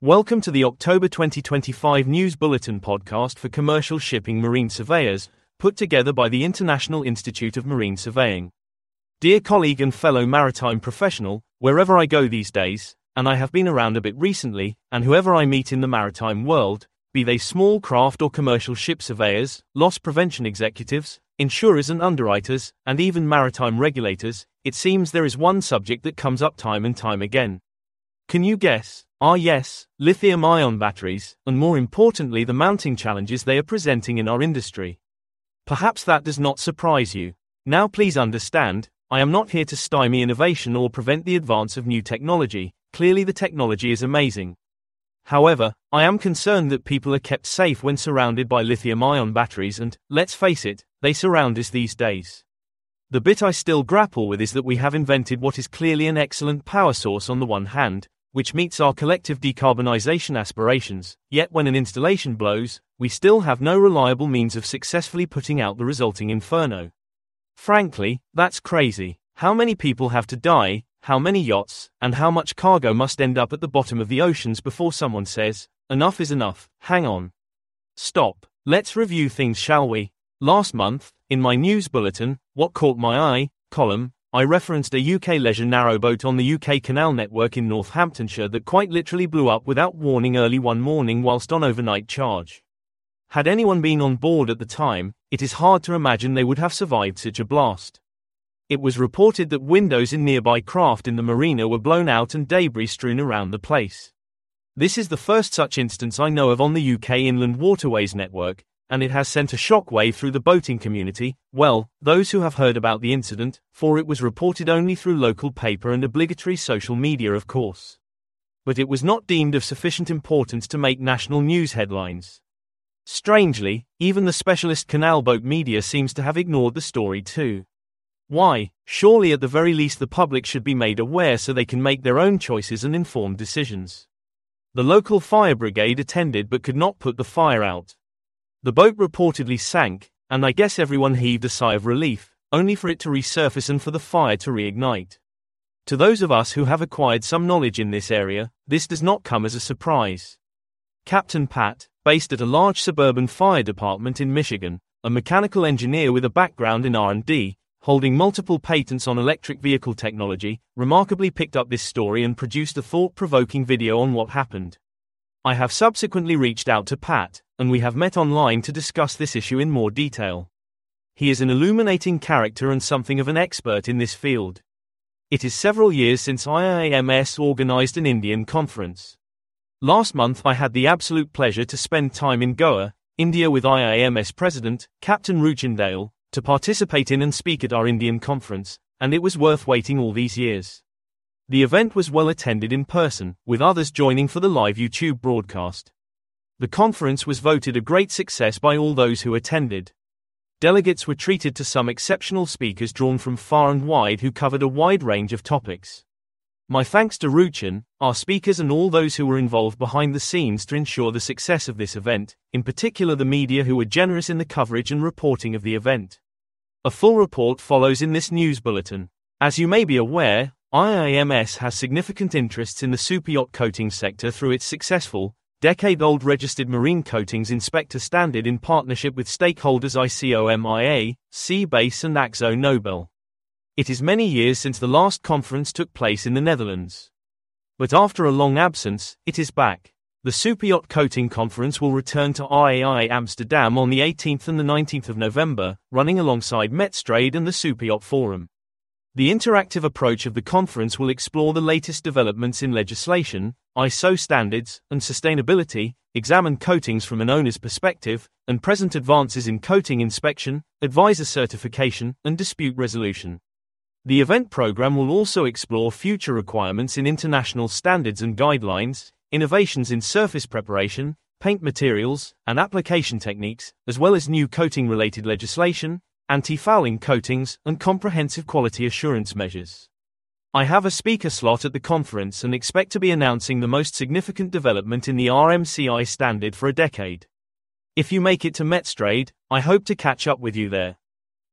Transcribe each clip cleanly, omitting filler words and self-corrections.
Welcome to the October 2025 News Bulletin podcast for commercial shipping marine surveyors, put together by the International Institute of Marine Surveying. Dear colleague and fellow maritime professional, wherever I go these days, and I have been around a bit recently, and whoever I meet in the maritime world, be they small craft or commercial ship surveyors, loss prevention executives, insurers and underwriters, and even maritime regulators, it seems there is one subject that comes up time and time again. Can you guess? Yes, lithium-ion batteries, and more importantly the mounting challenges they are presenting in our industry. Perhaps that does not surprise you. Now please understand, I am not here to stymie innovation or prevent the advance of new technology. Clearly the technology is amazing. However, I am concerned that people are kept safe when surrounded by lithium-ion batteries and, let's face it, they surround us these days. The bit I still grapple with is that we have invented what is clearly an excellent power source on the one hand, which meets our collective decarbonization aspirations, yet when an installation blows, we still have no reliable means of successfully putting out the resulting inferno. Frankly, that's crazy. How many people have to die, how many yachts, and how much cargo must end up at the bottom of the oceans before someone says, enough is enough, hang on. Stop. Let's review things, shall we? Last month, in my news bulletin, What Caught My Eye column, I referenced a UK leisure narrowboat on the UK canal network in Northamptonshire that quite literally blew up without warning early one morning whilst on overnight charge. Had anyone been on board at the time, it is hard to imagine they would have survived such a blast. It was reported that windows in nearby craft in the marina were blown out and debris strewn around the place. This is the first such instance I know of on the UK Inland Waterways network, and it has sent a shockwave through the boating community, well, those who have heard about the incident, for it was reported only through local paper and obligatory social media of course. But it was not deemed of sufficient importance to make national news headlines. Strangely, even the specialist canal boat media seems to have ignored the story too. Why? Surely at the very least the public should be made aware so they can make their own choices and informed decisions. The local fire brigade attended but could not put the fire out. The boat reportedly sank, and I guess everyone heaved a sigh of relief, only for it to resurface and for the fire to reignite. To those of us who have acquired some knowledge in this area, this does not come as a surprise. Captain Pat, based at a large suburban fire department in Michigan, a mechanical engineer with a background in R&D, holding multiple patents on electric vehicle technology, remarkably picked up this story and produced a thought-provoking video on what happened. I have subsequently reached out to Pat, and we have met online to discuss this issue in more detail. He is an illuminating character and something of an expert in this field. It is several years since IIMS organized an Indian conference. Last month I had the absolute pleasure to spend time in Goa, India with IIMS President, Captain Ruchendale, to participate in and speak at our Indian conference, and it was worth waiting all these years. The event was well attended in person, with others joining for the live YouTube broadcast. The conference was voted a great success by all those who attended. Delegates were treated to some exceptional speakers drawn from far and wide who covered a wide range of topics. My thanks to Ruchen, our speakers and all those who were involved behind the scenes to ensure the success of this event, in particular the media who were generous in the coverage and reporting of the event. A full report follows in this news bulletin. As you may be aware, IIMS has significant interests in the superyacht coatings sector through its successful, decade-old registered marine coatings inspector standard in partnership with stakeholders ICOMIA, Seabase and Akzo Nobel. It is many years since the last conference took place in the Netherlands. But after a long absence, it is back. The Superyacht Coating Conference will return to IAI Amsterdam on the 18th and the 19th of November, running alongside Metstrade and the Superyacht Forum. The interactive approach of the conference will explore the latest developments in legislation, ISO standards, and sustainability, examine coatings from an owner's perspective, and present advances in coating inspection, advisor certification, and dispute resolution. The event program will also explore future requirements in international standards and guidelines, innovations in surface preparation, paint materials, and application techniques, as well as new coating-related legislation, anti-fouling coatings, and comprehensive quality assurance measures. I have a speaker slot at the conference and expect to be announcing the most significant development in the RMCI standard for a decade. If you make it to Metstrade, I hope to catch up with you there.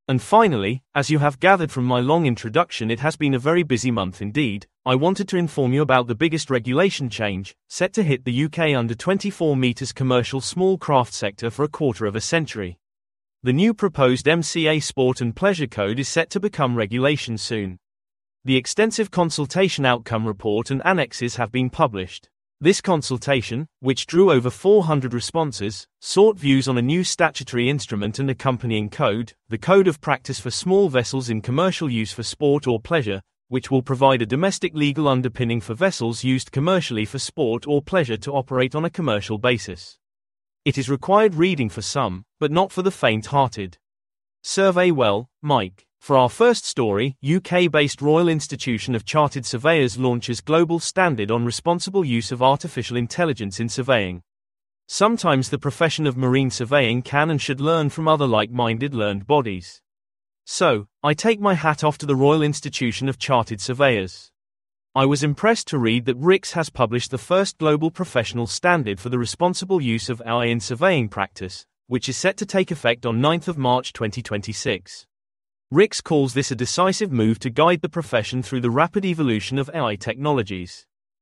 And finally, as you have gathered from my long introduction, it has been a very busy month indeed. I wanted to inform you about the biggest regulation change, set to hit the UK under 24 metres commercial small craft sector for a quarter of a century. The new proposed MCA Sport and Pleasure Code is set to become regulation soon. The extensive consultation outcome report and annexes have been published. This consultation, which drew over 400 responses, sought views on a new statutory instrument and accompanying code, the Code of Practice for Small Vessels in Commercial Use for Sport or Pleasure, which will provide a domestic legal underpinning for vessels used commercially for sport or pleasure to operate on a commercial basis. It is required reading for some, but not for the faint-hearted. Survey well, Mike. For our first story, UK-based Royal Institution of Chartered Surveyors launches global standard on responsible use of artificial intelligence in surveying. Sometimes the profession of marine surveying can and should learn from other like-minded learned bodies. So, I take my hat off to the Royal Institution of Chartered Surveyors. I was impressed to read that RICS has published the first global professional standard for the responsible use of AI in surveying practice, which is set to take effect on 9th of March 2026. RICS calls this a decisive move to guide the profession through the rapid evolution of AI technologies.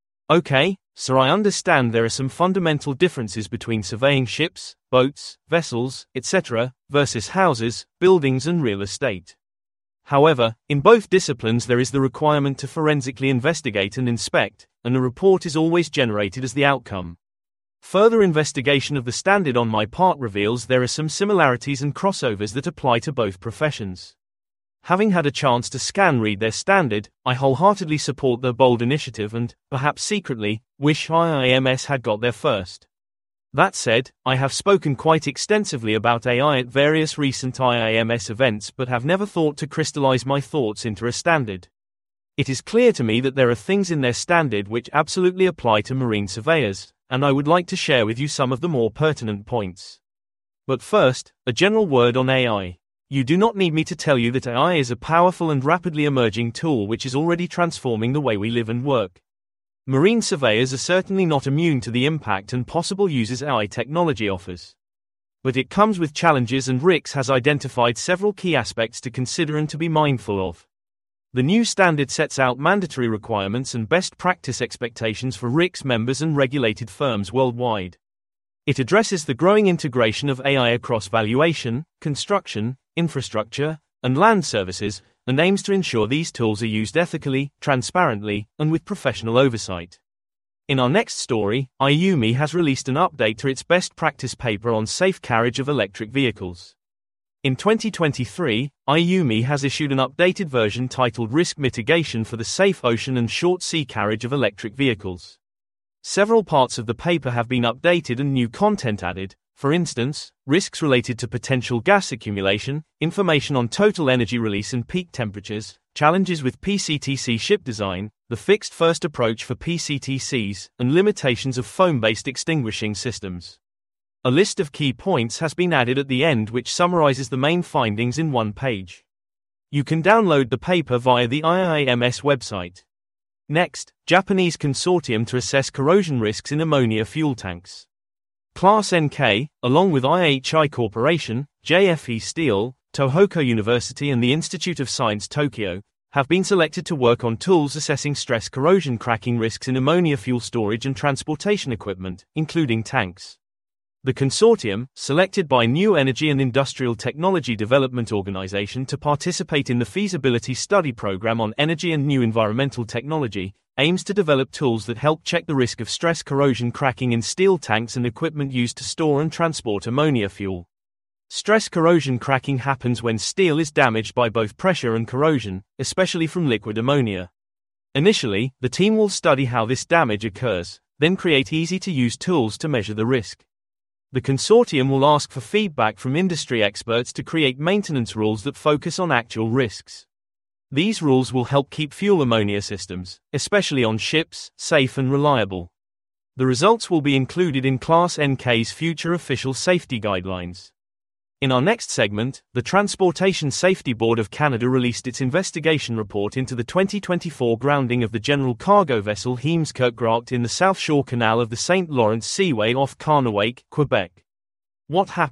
Okay, so I understand there are some fundamental differences between surveying ships, boats, vessels, etc., versus houses, buildings and real estate. However, in both disciplines there is the requirement to forensically investigate and inspect, and a report is always generated as the outcome. Further investigation of the standard on my part reveals there are some similarities and crossovers that apply to both professions. Having had a chance to read their standard, I wholeheartedly support their bold initiative and, perhaps secretly, wish IIMS had got there first. That said, I have spoken quite extensively about AI at various recent IIMS events but have never thought to crystallize my thoughts into a standard. It is clear to me that there are things in their standard which absolutely apply to marine surveyors, and I would like to share with you some of the more pertinent points. But first, a general word on AI. You do not need me to tell you that AI is a powerful and rapidly emerging tool which is already transforming the way we live and work. Marine surveyors are certainly not immune to the impact and possible uses AI technology offers. But it comes with challenges, and RICS has identified several key aspects to consider and to be mindful of. The new standard sets out mandatory requirements and best practice expectations for RICS members and regulated firms worldwide. It addresses the growing integration of AI across valuation, construction, infrastructure, and land services, and aims to ensure these tools are used ethically, transparently, and with professional oversight. In our next story, IUMI has released an update to its best practice paper on safe carriage of electric vehicles. In 2023, IUMI has issued an updated version titled Risk Mitigation for the Safe Ocean and Short Sea Carriage of Electric Vehicles. Several parts of the paper have been updated and new content added. For instance, risks related to potential gas accumulation, information on total energy release and peak temperatures, challenges with PCTC ship design, the fixed first approach for PCTCs, and limitations of foam-based extinguishing systems. A list of key points has been added at the end which summarizes the main findings in one page. You can download the paper via the IIMS website. Next, Japanese consortium to assess corrosion risks in ammonia fuel tanks. Class NK, along with IHI Corporation, JFE Steel, Tohoku University and the Institute of Science Tokyo, have been selected to work on tools assessing stress corrosion cracking risks in ammonia fuel storage and transportation equipment, including tanks. The consortium, selected by New Energy and Industrial Technology Development Organization to participate in the feasibility study program on energy and new environmental technology, aims to develop tools that help check the risk of stress corrosion cracking in steel tanks and equipment used to store and transport ammonia fuel. Stress corrosion cracking happens when steel is damaged by both pressure and corrosion, especially from liquid ammonia. Initially, the team will study how this damage occurs, then create easy-to-use tools to measure the risk. The consortium will ask for feedback from industry experts to create maintenance rules that focus on actual risks. These rules will help keep fuel ammonia systems, especially on ships, safe and reliable. The results will be included in Class NK's future official safety guidelines. In our next segment, the Transportation Safety Board of Canada released its investigation report into the 2024 grounding of the general cargo vessel Heemskerckracht in the South Shore Canal of the St. Lawrence Seaway off Kahnawake, Quebec. What happened?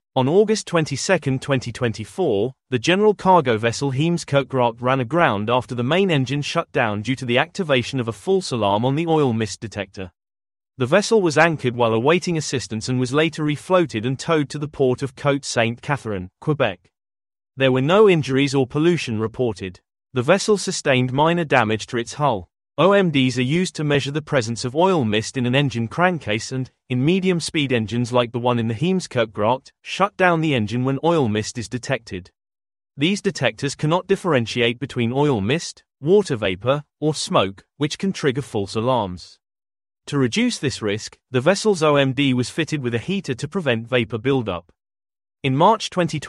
On August 22, 2024, the general cargo vessel Heemskerkracht ran aground after the main engine shut down due to the activation of a false alarm on the oil mist detector. The vessel was anchored while awaiting assistance and was later refloated and towed to the port of Côte Sainte-Catherine, Quebec. There were no injuries or pollution reported. The vessel sustained minor damage to its hull. OMDs are used to measure the presence of oil mist in an engine crankcase and, in medium-speed engines like the one in the Heemskerkracht, shut down the engine when oil mist is detected. These detectors cannot differentiate between oil mist, water vapor, or smoke, which can trigger false alarms. To reduce this risk, the vessel's OMD was fitted with a heater to prevent vapor buildup. In March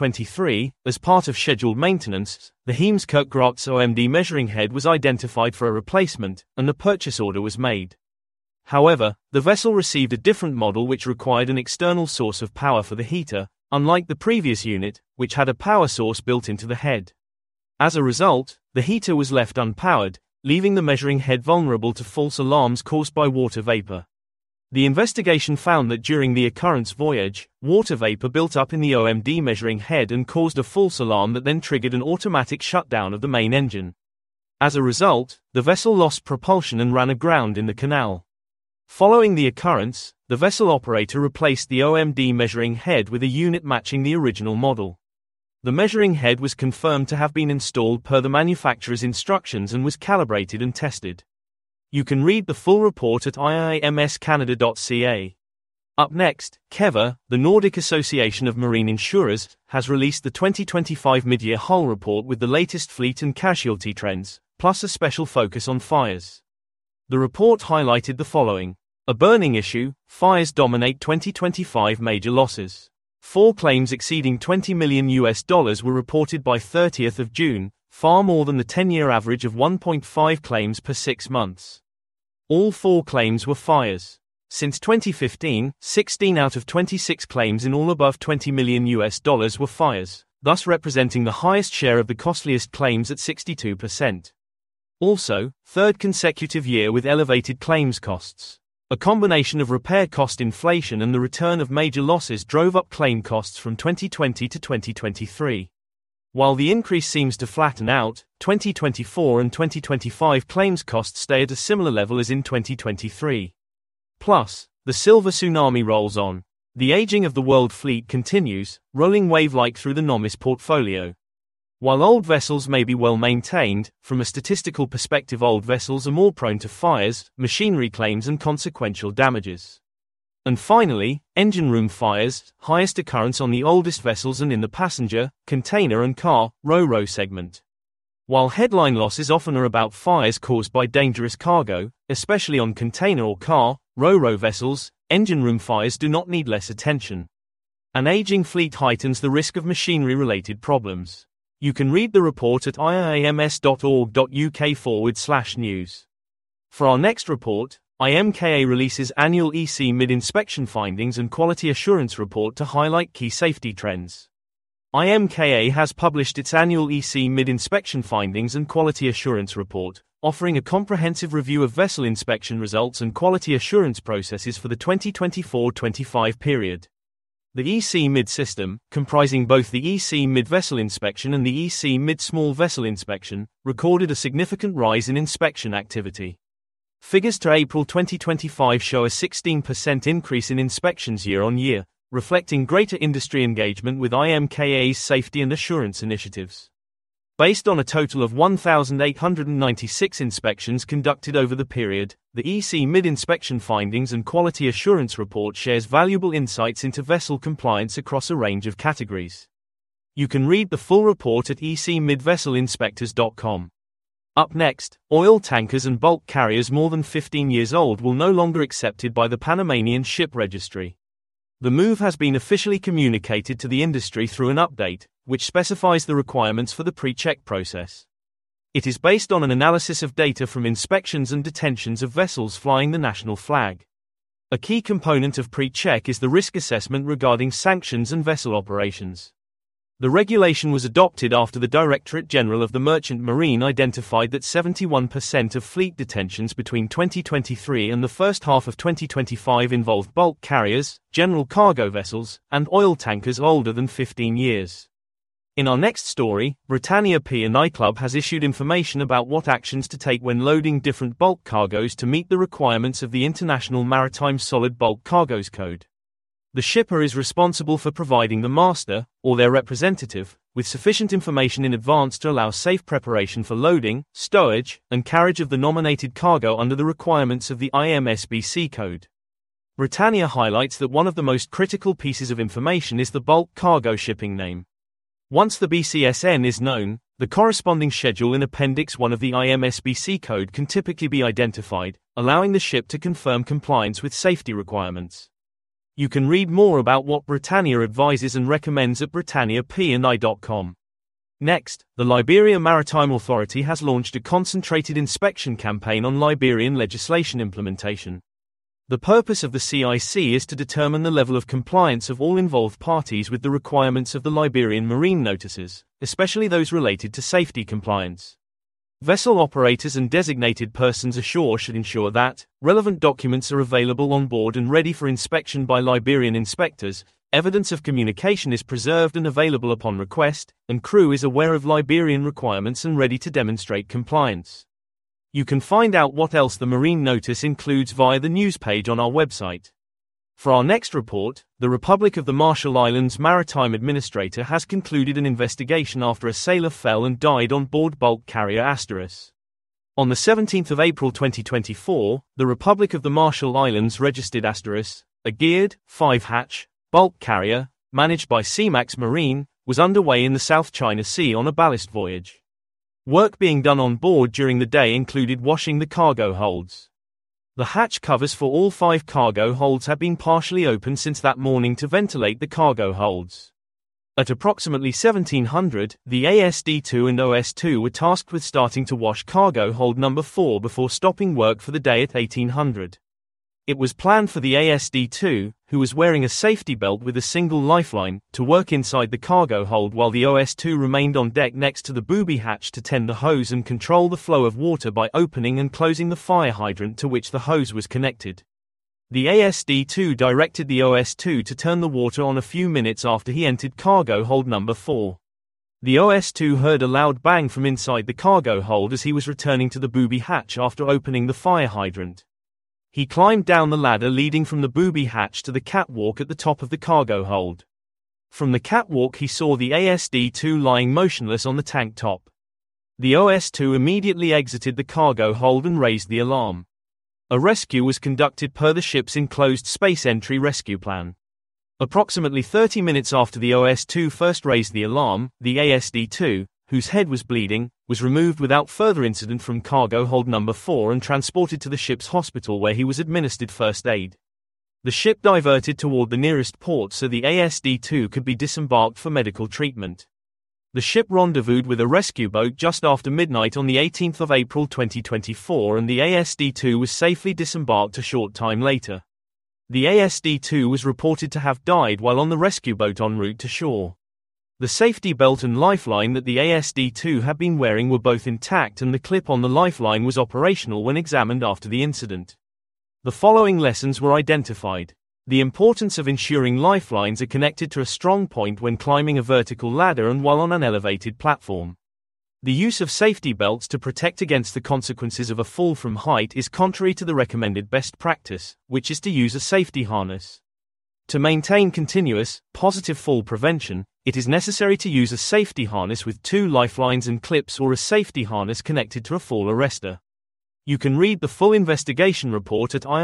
2023, as part of scheduled maintenance, the Heemskerkracht's OMD measuring head was identified for a replacement, and the purchase order was made. However, the vessel received a different model which required an external source of power for the heater, unlike the previous unit, which had a power source built into the head. As a result, the heater was left unpowered, leaving the measuring head vulnerable to false alarms caused by water vapor. The investigation found that during the occurrence voyage, water vapor built up in the OMD measuring head and caused a false alarm that then triggered an automatic shutdown of the main engine. As a result, the vessel lost propulsion and ran aground in the canal. Following the occurrence, the vessel operator replaced the OMD measuring head with a unit matching the original model. The measuring head was confirmed to have been installed per the manufacturer's instructions and was calibrated and tested. You can read the full report at iamscanada.ca. Up next, KEVA, the Nordic Association of Marine Insurers, has released the 2025 mid-year hull report with the latest fleet and casualty trends, plus a special focus on fires. The report highlighted the following. A burning issue, fires dominate 2025 major losses. 4 claims exceeding $20 million were reported by 30th of June, far more than the 10-year average of 1.5 claims per 6 months. All 4 claims were fires. Since 2015, 16 out of 26 claims in all above $20 million were fires, thus representing the highest share of the costliest claims at 62%. Also, 3rd consecutive year with elevated claims costs. A combination of repair cost inflation and the return of major losses drove up claim costs from 2020 to 2023. While the increase seems to flatten out, 2024 and 2025 claims costs stay at a similar level as in 2023. Plus, the silver tsunami rolls on. The aging of the world fleet continues, rolling wave-like through the Nomis portfolio. While old vessels may be well maintained, from a statistical perspective old vessels are more prone to fires, machinery claims and consequential damages. And finally, engine room fires, highest occurrence on the oldest vessels and in the passenger, container and car, ro-ro segment. While headline losses often are about fires caused by dangerous cargo, especially on container or car, ro-ro vessels, engine room fires do not need less attention. An aging fleet heightens the risk of machinery-related problems. You can read the report at iams.org.uk/news. For our next report, IMKA releases annual EC mid-inspection findings and quality assurance report to highlight key safety trends. IMKA has published its annual EC mid-inspection findings and quality assurance report, offering a comprehensive review of vessel inspection results and quality assurance processes for the 2024-25 period. The EC Mid system, comprising both the EC Mid vessel inspection and the EC Mid small vessel inspection, recorded a significant rise in inspection activity. Figures to April 2025 show a 16% increase in inspections year-on-year, reflecting greater industry engagement with IMKA's safety and assurance initiatives. Based on a total of 1,896 inspections conducted over the period, the EC Mid-Inspection Findings and Quality Assurance Report shares valuable insights into vessel compliance across a range of categories. You can read the full report at ecmidvesselinspectors.com. Up next, oil tankers and bulk carriers more than 15 years old will no longer accepted by the Panamanian Ship Registry. The move has been officially communicated to the industry through an update, which specifies the requirements for the pre-check process. It is based on an analysis of data from inspections and detentions of vessels flying the national flag. A key component of pre-check is the risk assessment regarding sanctions and vessel operations. The regulation was adopted after the Directorate General of the Merchant Marine identified that 71% of fleet detentions between 2023 and the first half of 2025 involved bulk carriers, general cargo vessels, and oil tankers older than 15 years. In our next story, Britannia P&I Club has issued information about what actions to take when loading different bulk cargoes to meet the requirements of the International Maritime Solid Bulk Cargoes Code. The shipper is responsible for providing the master, or their representative, with sufficient information in advance to allow safe preparation for loading, stowage, and carriage of the nominated cargo under the requirements of the IMSBC Code. Britannia highlights that one of the most critical pieces of information is the bulk cargo shipping name. Once the BCSN is known, the corresponding schedule in Appendix 1 of the IMSBC Code can typically be identified, allowing the ship to confirm compliance with safety requirements. You can read more about what Britannia advises and recommends at britanniapni.com. Next, the Liberia Maritime Authority has launched a concentrated inspection campaign on Liberian legislation implementation. The purpose of the CIC is to determine the level of compliance of all involved parties with the requirements of the Liberian marine notices, especially those related to safety compliance. Vessel operators and designated persons ashore should ensure that relevant documents are available on board and ready for inspection by Liberian inspectors, evidence of communication is preserved and available upon request, and crew is aware of Liberian requirements and ready to demonstrate compliance. You can find out what else the Marine Notice includes via the news page on our website. For our next report, the Republic of the Marshall Islands Maritime Administrator has concluded an investigation after a sailor fell and died on board bulk carrier Asteris. On the 17th of April 2024, the Republic of the Marshall Islands registered Asteris, a geared, 5-hatch, bulk carrier, managed by CMAX Marine, was underway in the South China Sea on a ballast voyage. Work being done on board during the day included washing the cargo holds. The hatch covers for all 5 cargo holds had been partially opened since that morning to ventilate the cargo holds. At approximately 1700, the ASD-2 and OS-2 were tasked with starting to wash cargo hold number 4 before stopping work for the day at 1800. It was planned for the ASD-2, who was wearing a safety belt with a single lifeline, to work inside the cargo hold while the OS-2 remained on deck next to the booby hatch to tend the hose and control the flow of water by opening and closing the fire hydrant to which the hose was connected. The ASD-2 directed the OS-2 to turn the water on a few minutes after he entered cargo hold number 4. The OS-2 heard a loud bang from inside the cargo hold as he was returning to the booby hatch after opening the fire hydrant. He climbed down the ladder leading from the booby hatch to the catwalk at the top of the cargo hold. From the catwalk he saw the ASD-2 lying motionless on the tank top. The OS-2 immediately exited the cargo hold and raised the alarm. A rescue was conducted per the ship's enclosed space entry rescue plan. Approximately 30 minutes after the OS-2 first raised the alarm, the ASD-2, whose head was bleeding, was removed without further incident from cargo hold number 4 and transported to the ship's hospital where he was administered first aid. The ship diverted toward the nearest port so the ASD-2 could be disembarked for medical treatment. The ship rendezvoused with a rescue boat just after midnight on the 18th of April 2024 and the ASD-2 was safely disembarked a short time later. The ASD-2 was reported to have died while on the rescue boat en route to shore. The safety belt and lifeline that the ASD-2 had been wearing were both intact and the clip on the lifeline was operational when examined after the incident. The following lessons were identified. The importance of ensuring lifelines are connected to a strong point when climbing a vertical ladder and while on an elevated platform. The use of safety belts to protect against the consequences of a fall from height is contrary to the recommended best practice, which is to use a safety harness. To maintain continuous, positive fall prevention, it is necessary to use a safety harness with 2 lifelines and clips or a safety harness connected to a fall arrestor. You can read the full investigation report at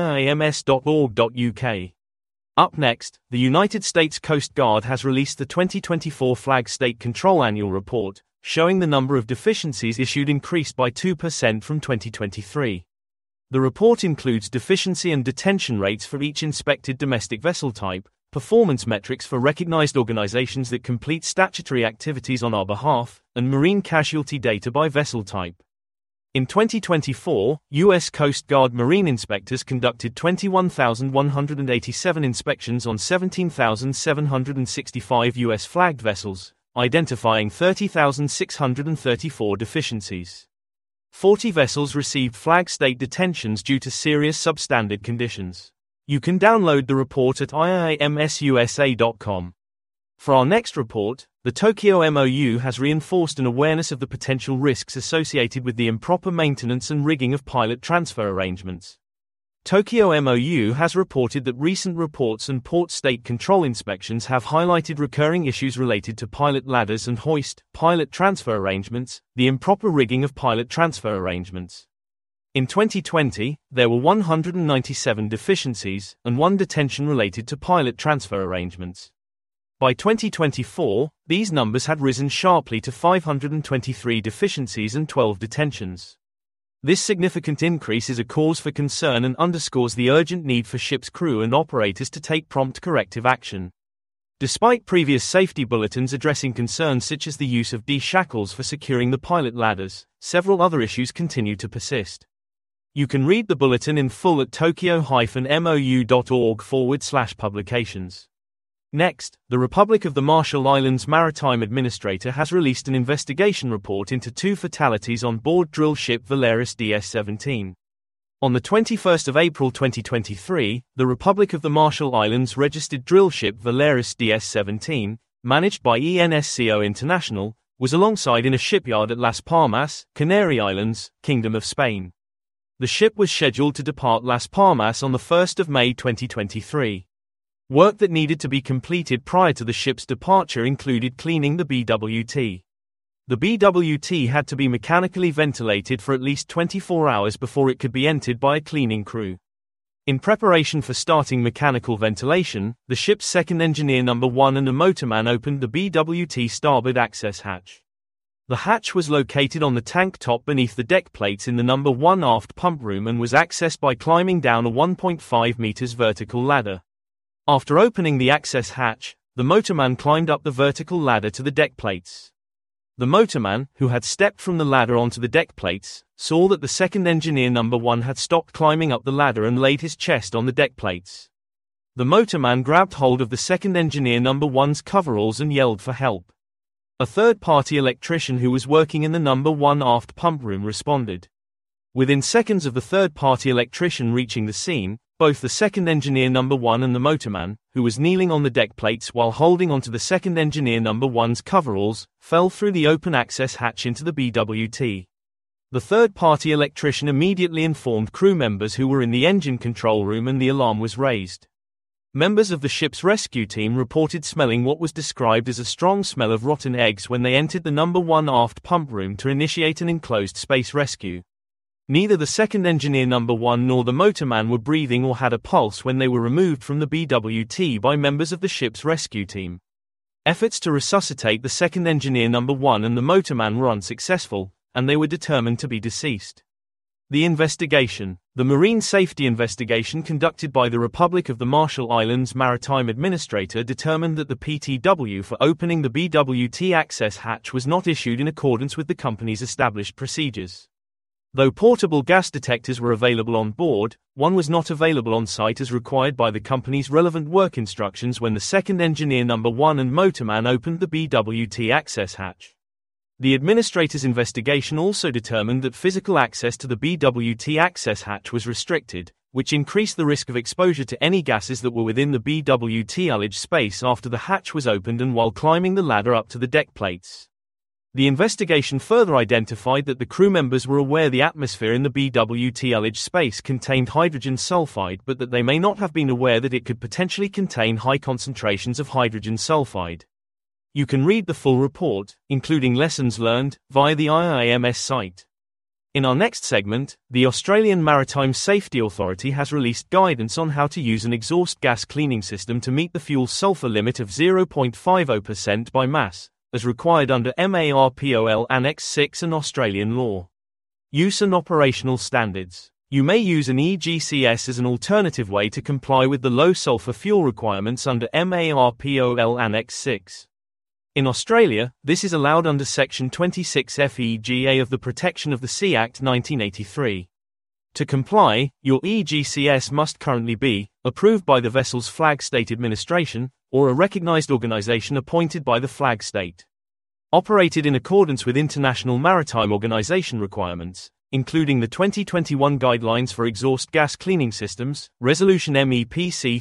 iams.org.uk. Up next, the United States Coast Guard has released the 2024 Flag State Control Annual Report, showing the number of deficiencies issued increased by 2% from 2023. The report includes deficiency and detention rates for each inspected domestic vessel type, performance metrics for recognized organizations that complete statutory activities on our behalf, and marine casualty data by vessel type. In 2024, U.S. Coast Guard Marine inspectors conducted 21,187 inspections on 17,765 U.S. flagged vessels, identifying 30,634 deficiencies. 40 vessels received flag state detentions due to serious substandard conditions. You can download the report at iamsusa.com. For our next report, the Tokyo MOU has reinforced an awareness of the potential risks associated with the improper maintenance and rigging of pilot transfer arrangements. Tokyo MOU has reported that recent reports and port state control inspections have highlighted recurring issues related to pilot ladders and hoist, pilot transfer arrangements, the improper rigging of pilot transfer arrangements. In 2020, there were 197 deficiencies and 1 detention related to pilot transfer arrangements. By 2024, these numbers had risen sharply to 523 deficiencies and 12 detentions. This significant increase is a cause for concern and underscores the urgent need for ship's crew and operators to take prompt corrective action. Despite previous safety bulletins addressing concerns such as the use of D-shackles for securing the pilot ladders, several other issues continue to persist. You can read the bulletin in full at tokyo-mou.org/publications. Next, the Republic of the Marshall Islands Maritime Administrator has released an investigation report into 2 fatalities on board drill ship Valaris DS-17. On the 21st of April 2023, the Republic of the Marshall Islands registered drill ship Valaris DS-17, managed by ENSCO International, was alongside in a shipyard at Las Palmas, Canary Islands, Kingdom of Spain. The ship was scheduled to depart Las Palmas on the 1st of May 2023. Work that needed to be completed prior to the ship's departure included cleaning the BWT. The BWT had to be mechanically ventilated for at least 24 hours before it could be entered by a cleaning crew. In preparation for starting mechanical ventilation, the ship's second engineer number 1 and a motorman opened the BWT starboard access hatch. The hatch was located on the tank top beneath the deck plates in the number 1 aft pump room and was accessed by climbing down a 1.5 meters vertical ladder. After opening the access hatch, the motorman climbed up the vertical ladder to the deck plates. The motorman, who had stepped from the ladder onto the deck plates, saw that the second engineer number 1 had stopped climbing up the ladder and laid his chest on the deck plates. The motorman grabbed hold of the second engineer number 1's coveralls and yelled for help. A third-party electrician who was working in the number 1 aft pump room responded. Within seconds of the third-party electrician reaching the scene, both the second engineer number 1 and the motorman, who was kneeling on the deck plates while holding onto the second engineer number 1's coveralls, fell through the open access hatch into the BWT. The third-party electrician immediately informed crew members who were in the engine control room and the alarm was raised. Members of the ship's rescue team reported smelling what was described as a strong smell of rotten eggs when they entered the number 1 aft pump room to initiate an enclosed space rescue. Neither the second engineer number 1 nor the motorman were breathing or had a pulse when they were removed from the BWT by members of the ship's rescue team. Efforts to resuscitate the second engineer number 1 and the motorman were unsuccessful, and they were determined to be deceased. The investigation. The marine safety investigation conducted by the Republic of the Marshall Islands Maritime Administrator determined that the PTW for opening the BWT access hatch was not issued in accordance with the company's established procedures. Though portable gas detectors were available on board, one was not available on site as required by the company's relevant work instructions when the second engineer number 1 and motorman opened the BWT access hatch. The administrator's investigation also determined that physical access to the BWT access hatch was restricted, which increased the risk of exposure to any gases that were within the BWT ullage space after the hatch was opened and while climbing the ladder up to the deck plates. The investigation further identified that the crew members were aware the atmosphere in the BWT ullage space contained hydrogen sulfide but that they may not have been aware that it could potentially contain high concentrations of hydrogen sulfide. You can read the full report, including lessons learned, via the IIMS site. In our next segment, the Australian Maritime Safety Authority has released guidance on how to use an exhaust gas cleaning system to meet the fuel sulfur limit of 0.50% by mass, as required under MARPOL Annex 6 and Australian law. Use and operational standards. You may use an EGCS as an alternative way to comply with the low sulfur fuel requirements under MARPOL Annex 6. In Australia, this is allowed under Section 26 FEGA of the Protection of the Sea Act 1983. To comply, your EGCS must currently be approved by the vessel's flag state administration, or a recognized organization appointed by the flag state. Operated in accordance with International Maritime Organization requirements, including the 2021 Guidelines for Exhaust Gas Cleaning Systems, Resolution MEPC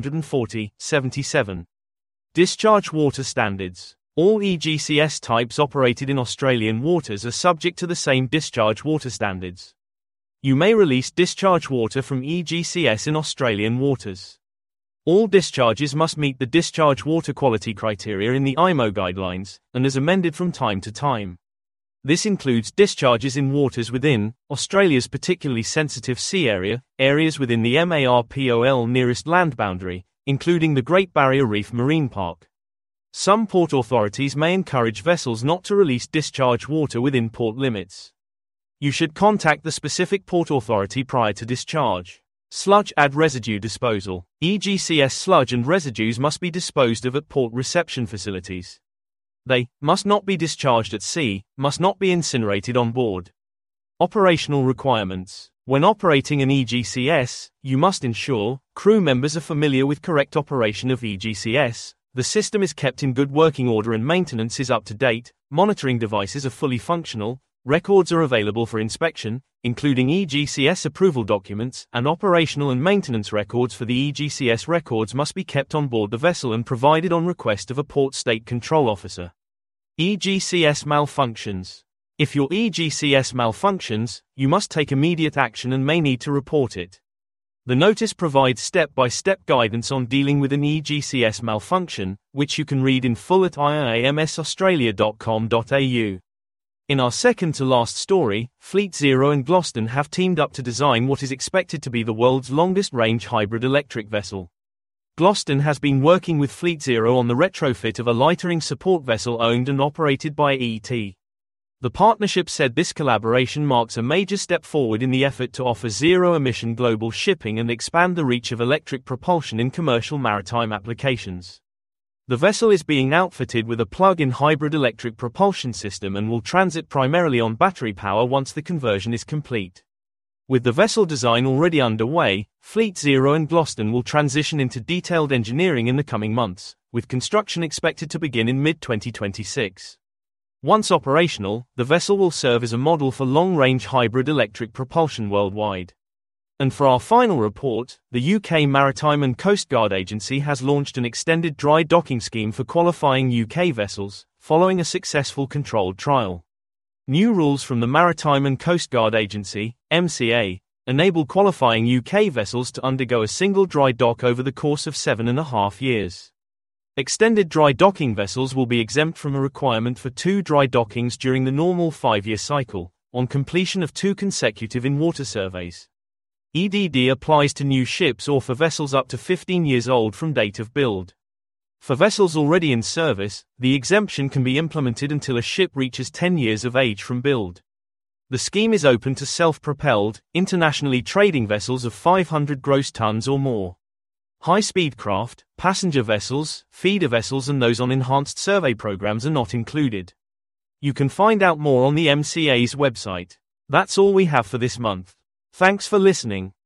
340/77. Discharge water standards. All EGCS types operated in Australian waters are subject to the same discharge water standards. You may release discharge water from EGCS in Australian waters. All discharges must meet the discharge water quality criteria in the IMO guidelines, and as amended from time to time. This includes discharges in waters within Australia's particularly sensitive sea area, areas within the MARPOL nearest land boundary, including the Great Barrier Reef Marine Park. Some port authorities may encourage vessels not to release discharge water within port limits. You should contact the specific port authority prior to discharge. Sludge and residue disposal. EGCS sludge and residues must be disposed of at port reception facilities. They must not be discharged at sea, must not be incinerated on board. Operational requirements. When operating an EGCS, you must ensure crew members are familiar with correct operation of EGCS, the system is kept in good working order and maintenance is up to date, monitoring devices are fully functional, records are available for inspection, including EGCS approval documents, and operational and maintenance records for the EGCS records must be kept on board the vessel and provided on request of a port state control officer. EGCS malfunctions. If your EGCS malfunctions, you must take immediate action and may need to report it. The notice provides step-by-step guidance on dealing with an EGCS malfunction, which you can read in full at iamsaustralia.com.au. In our second-to-last story, Fleet Zero and Gloucester have teamed up to design what is expected to be the world's longest-range hybrid electric vessel. Gloucester has been working with Fleet Zero on the retrofit of a lightering support vessel owned and operated by ET. The partnership said this collaboration marks a major step forward in the effort to offer zero-emission global shipping and expand the reach of electric propulsion in commercial maritime applications. The vessel is being outfitted with a plug-in hybrid electric propulsion system and will transit primarily on battery power once the conversion is complete. With the vessel design already underway, Fleet Zero and Gloucester will transition into detailed engineering in the coming months, with construction expected to begin in mid-2026. Once operational, the vessel will serve as a model for long-range hybrid electric propulsion worldwide. And for our final report, the UK Maritime and Coast Guard Agency has launched an extended dry docking scheme for qualifying UK vessels, following a successful controlled trial. New rules from the Maritime and Coast Guard Agency, MCA, enable qualifying UK vessels to undergo a single dry dock over the course of 7.5 years. Extended dry docking vessels will be exempt from a requirement for 2 dry dockings during the normal 5-year cycle, on completion of 2 consecutive in-water surveys. EDD applies to new ships or for vessels up to 15 years old from date of build. For vessels already in service, the exemption can be implemented until a ship reaches 10 years of age from build. The scheme is open to self-propelled, internationally trading vessels of 500 gross tons or more. High-speed craft, passenger vessels, feeder vessels and those on enhanced survey programs are not included. You can find out more on the MCA's website. That's all we have for this month. Thanks for listening.